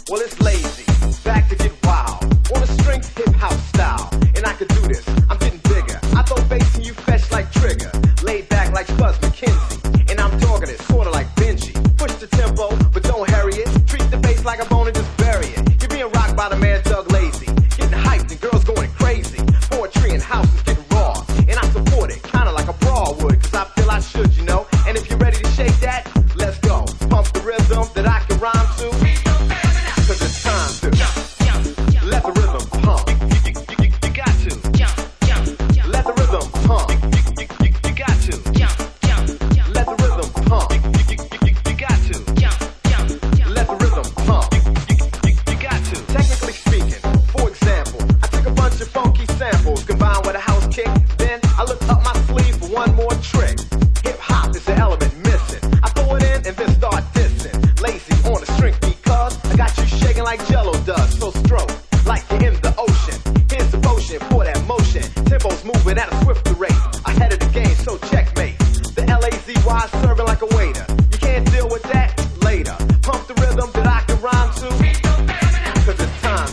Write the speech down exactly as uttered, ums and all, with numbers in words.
Well, it's lazy, back to get wild. On the strength, hip hop style. And I could do this, I'm getting bigger. I throw bass and you fetch like Trigger. Laid back like Spuzz McKenzie. And I'm talking it, sorta like Benji. Push the tempo, but don't hurry it. Treat the bass like a bone and just bury it. You're being rocked by the man Doug Lazy. Getting hyped and girls going crazy. Poetry and house is getting raw. And I support it, kinda like a brawl would. Cause I feel I should, you know. And if you're ready to shake that, let's go. Pump the rhythm that I can rhyme to. Cause it's time to let the rhythm pump. You, you, you, you got to let the rhythm pump. You, you, you, you got to let the rhythm pump. You, you, you, you got to let the rhythm pump. You, you, you got to. Technically speaking, for example, I took a bunch of funky samples combined with a house kick. Then I look up my sleeve for one more trick. Hip hop is the element missing. I throw it in and then start dissing. Lazy on the string because I got you shaking like Jello does. So stroke like you're in the ocean. Here's the potion for that motion. Tempo's moving at a swift